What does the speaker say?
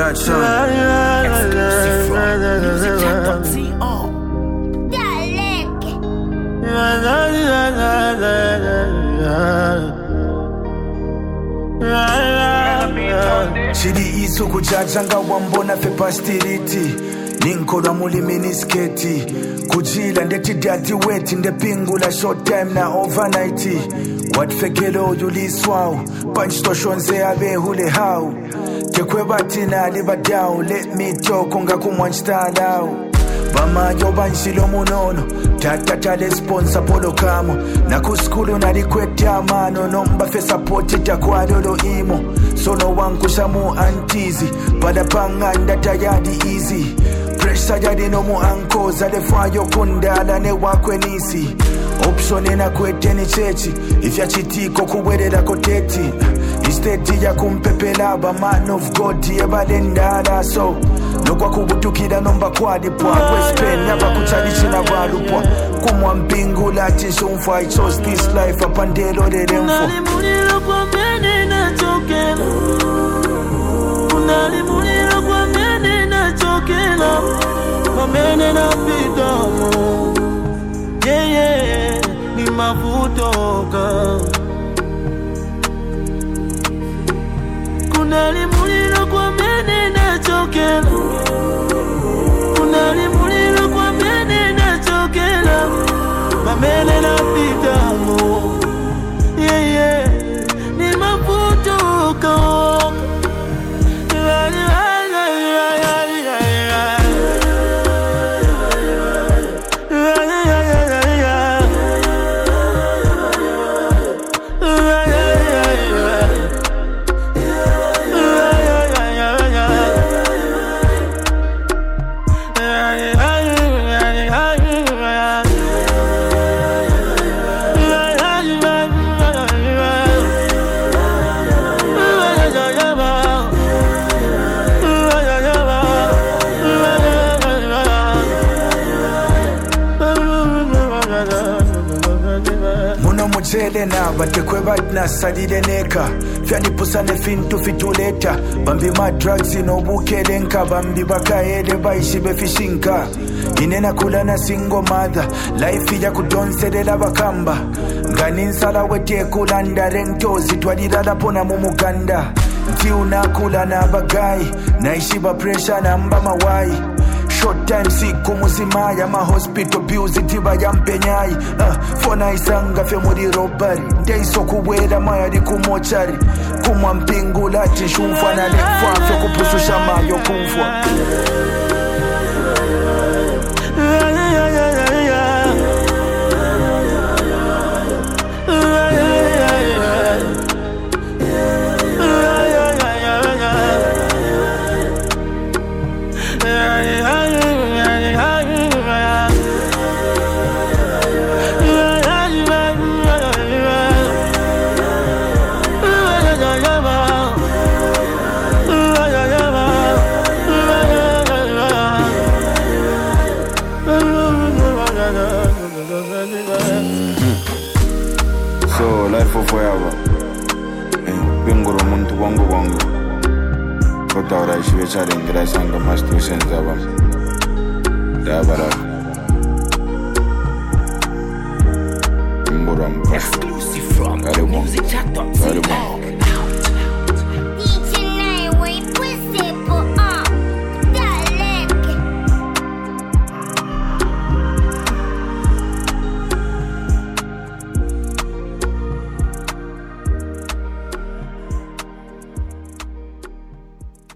Chidi isu kujajanga wambona fe pastiriti Ninkola muli minisketi Kujila ndeti daddy weti ndepingula short time na overnight What fekelo yuliswau Punch to shonze abe hule how Tekwe batina liba down Let me talk unga kumwanchtalao Bama yoba nshilo munono Tatata le sponsor polo kamo Na kuskulu na likweta mano Nomba fe support itakwa lolo imo Solo wangu shamu antizi Pada panganda tayadi easy Pressure jadi no mu ankoza Le fayo kundala ne wakwe nisi Option na kwete ni chechi Ifya chitiko kuwedela koteti Instead ya kumpepela ba man of God Yeba lendala so Nokwa kubutukida nomba kwa dipwa Westpen yaba kuchadichina walupwa Kumwa mpingu lati shunfu I chose this life apandelo de remfo Unalimulilo kwa mene na chokela Unalimulilo kwa mene na chokela Kwa mene na pidamo Yeah yeah ni mafutoka Unalimulilo kwa mene na chokela Unalimulilo kwa mene na chokela Mamene na pitamo Yeah yeah ni mafutoka Mujele na batekwe batna sadide neka Fyani pusane fintu fituleta Bambi ma drugs ino bukelenka Bambi bakaele baishibe fishinka Inena kula na single mother Life ya kudonselela bakamba Ngani nsala wete kulanda Rentozi twadidala pona mumuganda Nti unakula na bagai Naishiba pressure na mba mawai Short time siku muzimaya Ma hospital bills itiba ya mpenyai Fona isanga fe muri robari Ndeiso kuwela maya di kumochari Kumwa mpingu lati shumfwa na lekfa Fe kupususha mayo kumfwa So, life for forever. Pinguru muntu wangu wangu. Kota ora ishiwe chalengira sanga mastu senzaba. Dabara. Exclusive from musicchat.co.